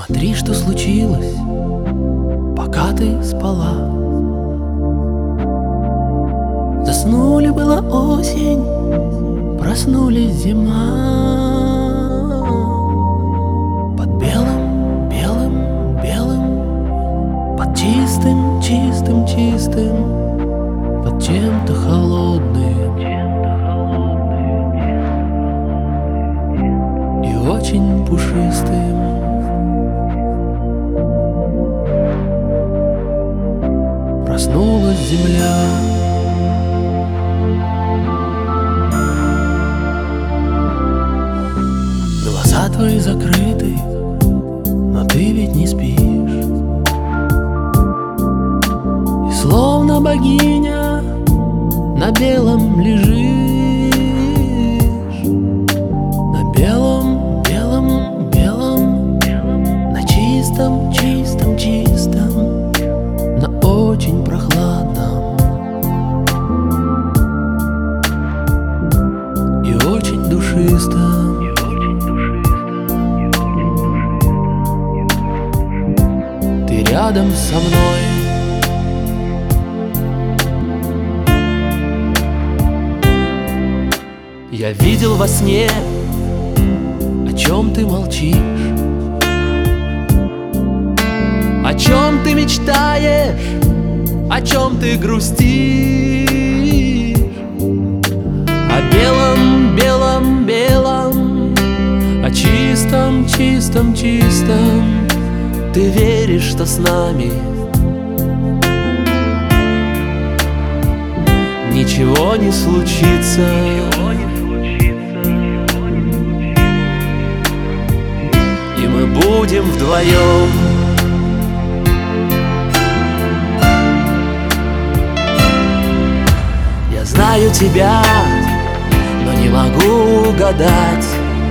Смотри, что случилось, пока ты спала. Заснули, была осень, проснулись зима. Под белым, белым, белым, под чистым, чистым, чистым, под чем-то холодным и очень пушистым. Проснулась земля. Глаза твои закрыты, но ты ведь не спишь. И словно богиня на белом лежишь. На белом, белом, белом, на чистом, чистом, чистом, на очень прохладном и очень душистом. Ты рядом со мной. Я видел во сне, о чем ты молчишь, о чем ты мечтаешь, о чем ты грустишь. О белом, белом, белом, о чистом, чистом, чистом. Ты веришь, что с нами ничего не случится. И мы будем вдвоем. Я знаю тебя, но не могу угадать,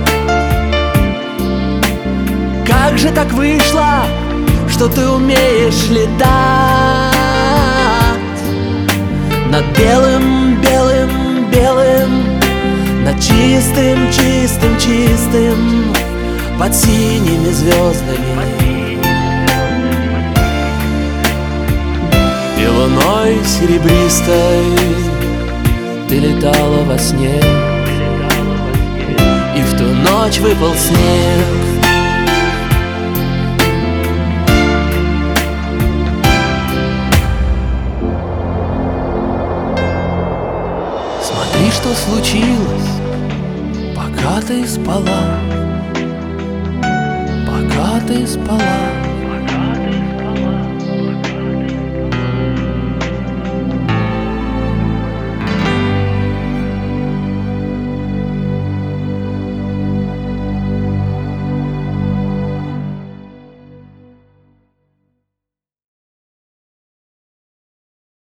как же так вышло, что ты умеешь летать над белым, белым, белым, над чистым, чистым, чистым, под синими звездами и луной серебристой. Ты летала во сне, и в ту ночь выпал снег. Смотри, что случилось, пока ты спала, пока ты спала.